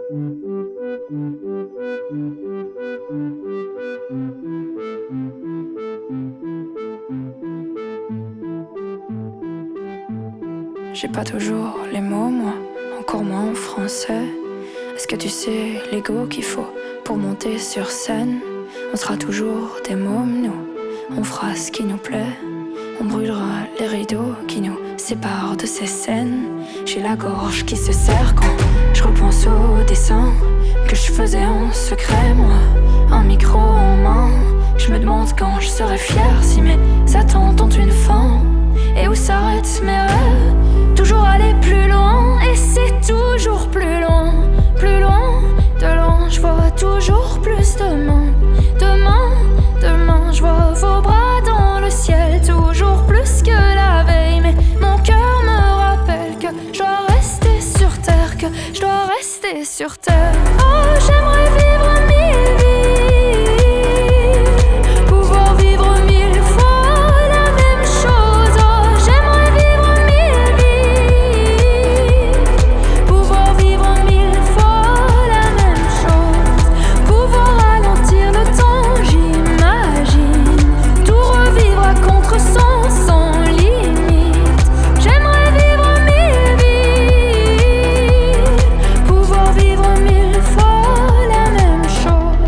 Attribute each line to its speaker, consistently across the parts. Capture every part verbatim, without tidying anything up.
Speaker 1: J'ai pas toujours les mots, moi, encore moins en français. Est-ce que tu sais l'ego qu'il faut pour monter sur scène? On sera toujours des mômes, nous, on fera ce qui nous plaît. On brûlera les rideaux qui nous séparent de ces scènes. J'ai la gorge qui se serre quand je repense au dessin que je faisais en secret, moi, un micro en main. Je me demande quand je serai fier si mes attentes ont une fin. Et où s'arrêtent mes rêves? Toujours aller plus loin, et c'est toujours plus loin, plus loin, de loin. Je vois toujours plus demain, demain, demain. Je vois vos bras dans le ciel, toujours plus que la veille. Mais mon cœur me rappelle que je dois rester sur terre, que je dois rester sur terre. Oh, j'aimerais vivre mille vies, pouvoir vivre mille fois la même chose. Oh, j'aimerais vivre mille vies, pouvoir vivre mille fois la même chose. Pouvoir ralentir le temps, j'imagine, tout revivre à contre-sens, sans limite. J'aimerais vivre mille vies, pouvoir vivre mille fois la même chose.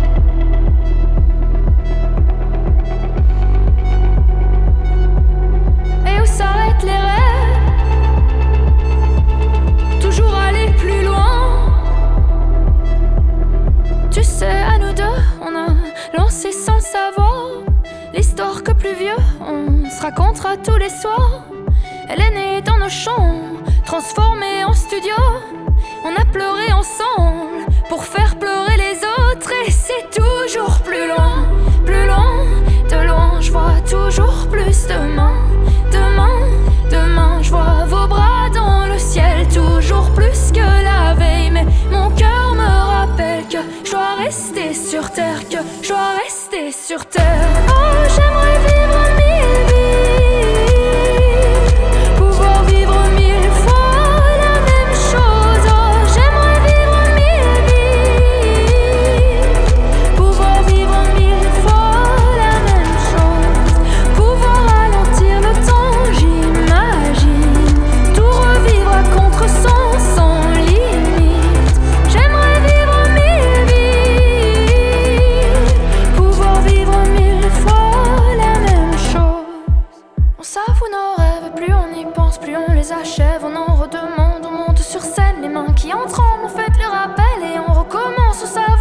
Speaker 1: Et où s'arrêtent les rêves? Toujours aller plus loin. Tu sais, à nous deux, on a lancé sans savoir l'histoire que plus vieux on se racontera tous les soirs. Elle est née dans nos chambres, transformée en studio. On a pleuré ensemble pour faire pleurer les autres. Et c'est toujours plus loin, plus loin, de loin. Je vois toujours plus demain, demain, demain. Je vois vos bras dans le ciel, toujours plus que la veille. Mais mon cœur me rappelle que je dois rester sur terre, que je dois rester sur terre. Oh, j'aimerais vivre mille vies, pouvoir vivre mille fois la même chose. Oh, j'aimerais vivre mille vies, pouvoir vivre mille fois la même chose. Pouvoir ralentir le temps, j'imagine, tout revivre à contre-sens, sans limite. J'aimerais vivre mille vies, pouvoir vivre mille fois la même chose. On s'avoue nos rêves, plus on y pense, plus on les achève. On en redemande, on monte sur scène, les mains qui en tremblent, on fait le rappel et on recommence. On s'avoue